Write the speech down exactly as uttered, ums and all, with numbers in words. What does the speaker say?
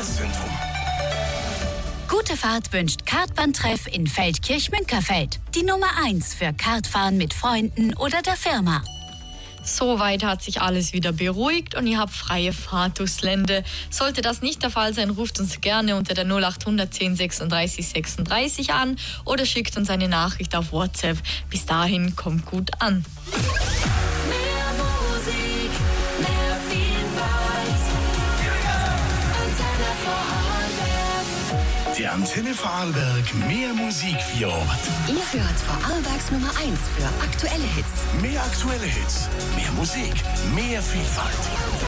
Verkehrszentrum. Gute Fahrt wünscht Kartbahntreff in Feldkirch-Münkerfeld. Die Nummer eins für Kartfahren mit Freunden oder der Firma. Soweit hat sich alles wieder beruhigt und ihr habt freie Fahrt durchs Lände. Sollte das nicht der Fall sein, ruft uns gerne unter der null acht hundert zehn sechsunddreißig sechsunddreißig an oder schickt uns eine Nachricht auf WhatsApp. Bis dahin, kommt gut an. Mehr Musik, mehr Vielfalt. Antenne Vorarlberg. Der Antenne Vorarlberg mehr Musik für Ort. Ihr hört Vorarlbergs Nummer eins für aktuelle Hits. Mehr aktuelle Hits, mehr Musik, mehr Vielfalt.